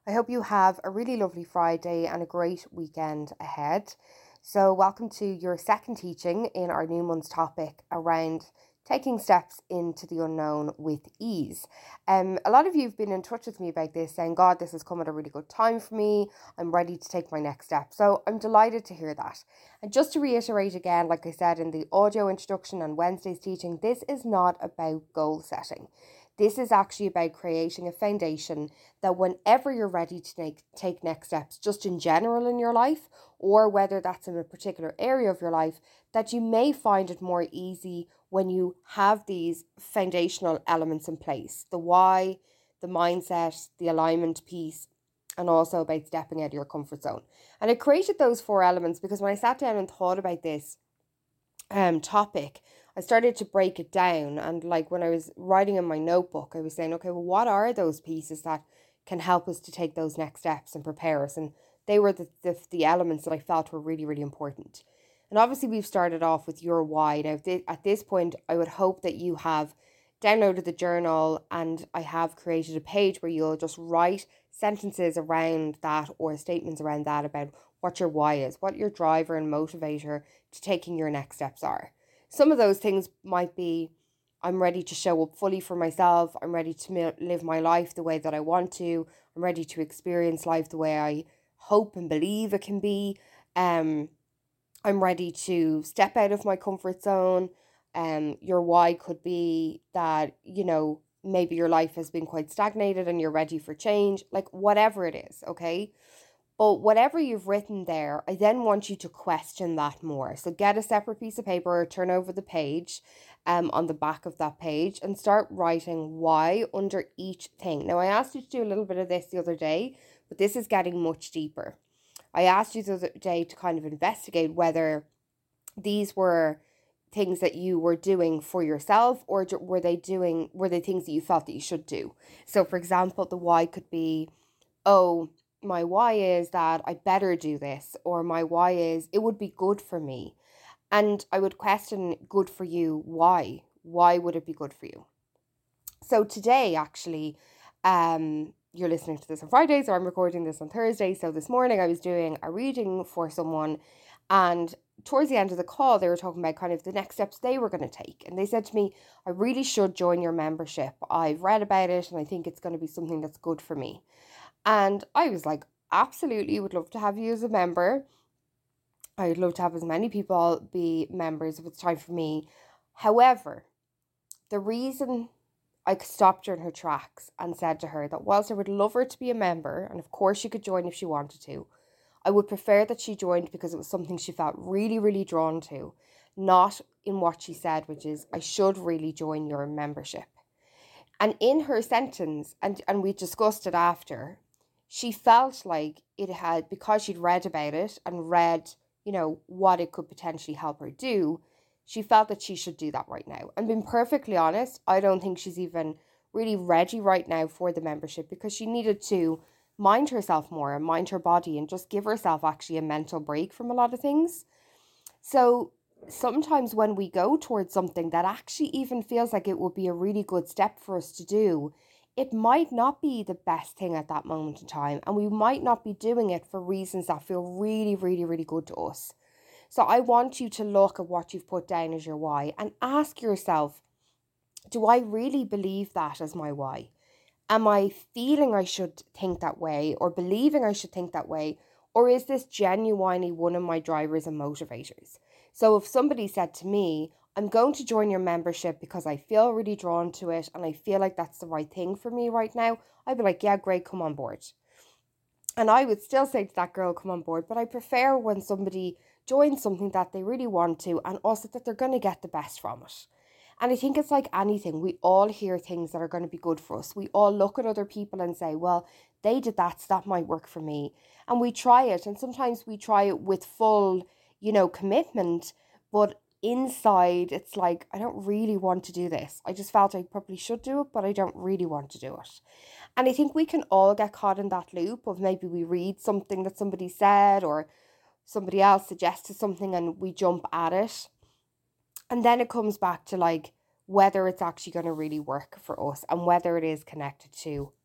I hope you have a really lovely Friday and a great weekend ahead. So, welcome to your second teaching in our new month's topic around taking steps into the unknown with ease. A lot of you have been in touch with me about this, saying, God, this has come at a really good time for me. I'm ready to take my next step. So, I'm delighted to hear that. And just to reiterate again, like I said in the audio introduction and Wednesday's teaching, this is not about goal setting. This is actually about creating a foundation that whenever you're ready to take next steps, just in general in your life, or whether that's in a particular area of your life, that you may find it more easy when you have these foundational elements in place: the why, the mindset, the alignment piece, and also about stepping out of your comfort zone. And I created those four elements because when I sat down and thought about this topic, I started to break it down. And like when I was writing in my notebook, I was saying, okay, well, what are those pieces that can help us to take those next steps and prepare us? And they were the elements that I felt were really, really important. And obviously, we've started off with your why. Now, at this point, I would hope that you have downloaded the journal, and I have created a page where you'll just write sentences around that or statements around that about what your why is, what your driver and motivator to taking your next steps are. Some of those things might be: I'm ready to show up fully for myself. I'm ready to live my life the way that I want to. I'm ready to experience life the way I hope and believe it can be. I'm ready to step out of my comfort zone. Your why could be that, maybe your life has been quite stagnated and you're ready for change, like whatever it is, okay? But whatever you've written there, I then want you to question that more. So get a separate piece of paper or turn over the page on the back of that page and start writing why under each thing. Now, I asked you to do a little bit of this the other day, but this is getting much deeper. I asked you the other day to kind of investigate whether these were things that you were doing for yourself, or were they things that you felt that you should do. So for example, the why could be, oh, my why is that I better do this, or my why is it would be good for me. And I would question, good for you, why would it be good for you? So today, actually, you're listening to this on Friday, so I'm recording this on Thursday. So this morning I was doing a reading for someone, and towards the end of the call, they were talking about kind of the next steps they were going to take. And they said to me, I really should join your membership. I've read about it and I think it's going to be something that's good for me. And I was like, absolutely, would love to have you as a member. I'd love to have as many people be members if it's time for me. However, the reason I stopped her in her tracks and said to her that whilst I would love her to be a member, and of course she could join if she wanted to, I would prefer that she joined because it was something she felt really, really drawn to, not in what she said, which is, I should really join your membership. And in her sentence, and we discussed it after, she felt like it had, because she'd read about it and read, what it could potentially help her do, she felt that she should do that right now. And being perfectly honest, I don't think she's even really ready right now for the membership, because she needed to mind herself more and mind her body and just give herself actually a mental break from a lot of things. So sometimes when we go towards something that actually even feels like it would be a really good step for us to do, it might not be the best thing at that moment in time. And we might not be doing it for reasons that feel really, really, really good to us. So I want you to look at what you've put down as your why and ask yourself, do I really believe that as my why? Am I feeling I should think that way or believing I should think that way? Or is this genuinely one of my drivers and motivators? So if somebody said to me, I'm going to join your membership because I feel really drawn to it and I feel like that's the right thing for me right now, I'd be like, yeah, great, come on board. And I would still say to that girl, come on board, but I prefer when somebody joins something that they really want to and also that they're going to get the best from it. And I think it's like anything. We all hear things that are going to be good for us. We all look at other people and say, well, they did that, so that might work for me. And we try it. And sometimes we try it with full, commitment. But inside, it's like, I don't really want to do this. I just felt I probably should do it, but I don't really want to do it. And I think we can all get caught in that loop of maybe we read something that somebody said or somebody else suggested something and we jump at it. And then it comes back to like whether it's actually going to really work for us and whether it is connected to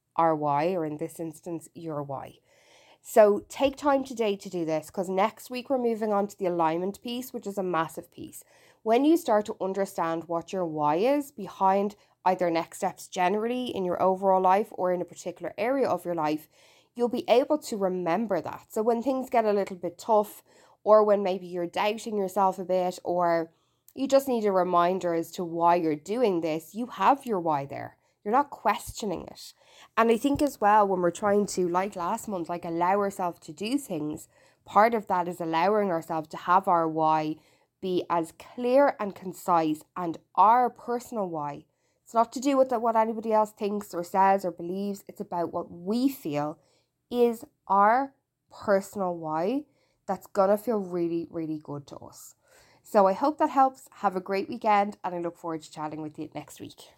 our why, or in this instance, your why. So take time today to do this, because next week we're moving on to the alignment piece, which is a massive piece. When you start to understand what your why is behind either next steps generally in your overall life or in a particular area of your life, you'll be able to remember that. So when things get a little bit tough, or when maybe you're doubting yourself a bit, or you just need a reminder as to why you're doing this, you have your why there. You're not questioning it. And I think as well, when we're trying to, like last month, like allow ourselves to do things, part of that is allowing ourselves to have our why be as clear and concise and our personal why. It's not to do with what anybody else thinks or says or believes. It's about what we feel is our personal why that's gonna feel really, really good to us. So I hope that helps. Have a great weekend, and I look forward to chatting with you next week.